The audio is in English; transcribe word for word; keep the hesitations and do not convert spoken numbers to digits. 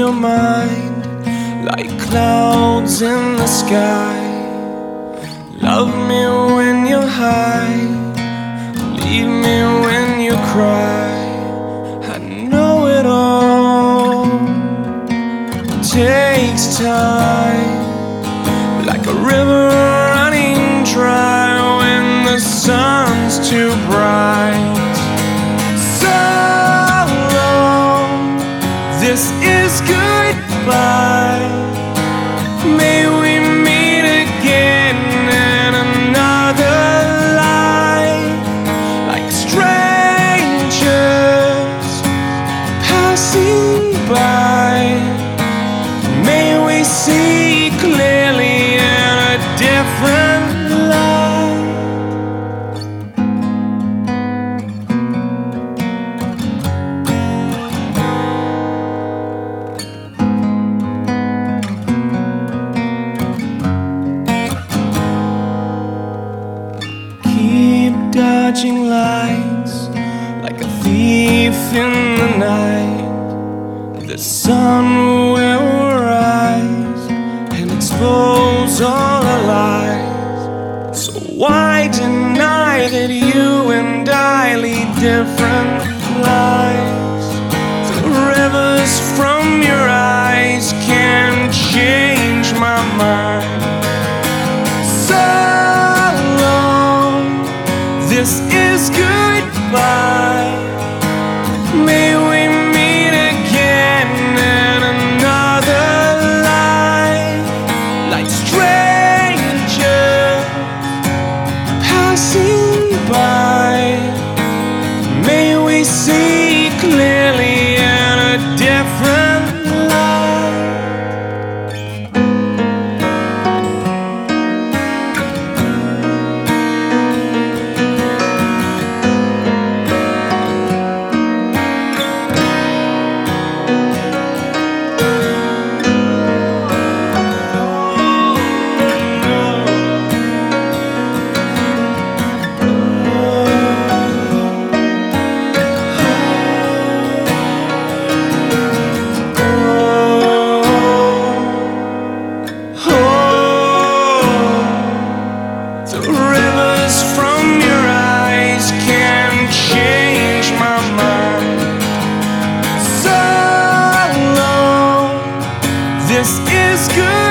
your mind like clouds in the sky. Love me when you're high, leave me when you cry. I know it all takes time, like a river running dry when the sun's too bright. So long, this is goodbye. May we meet again in another life, like strangers passing by. May we see clearly in a different light. Keep dodging lights like a thief in the night. The sun will rise and expose all our lies. So why deny that you and I lead different lives? The rivers from your eyes can change my mind. So long, this is goodbye. May we meet again in another life, like strangers passing by. May we see clearly in a different light. The rivers from your eyes can change my mind. So long, this is good.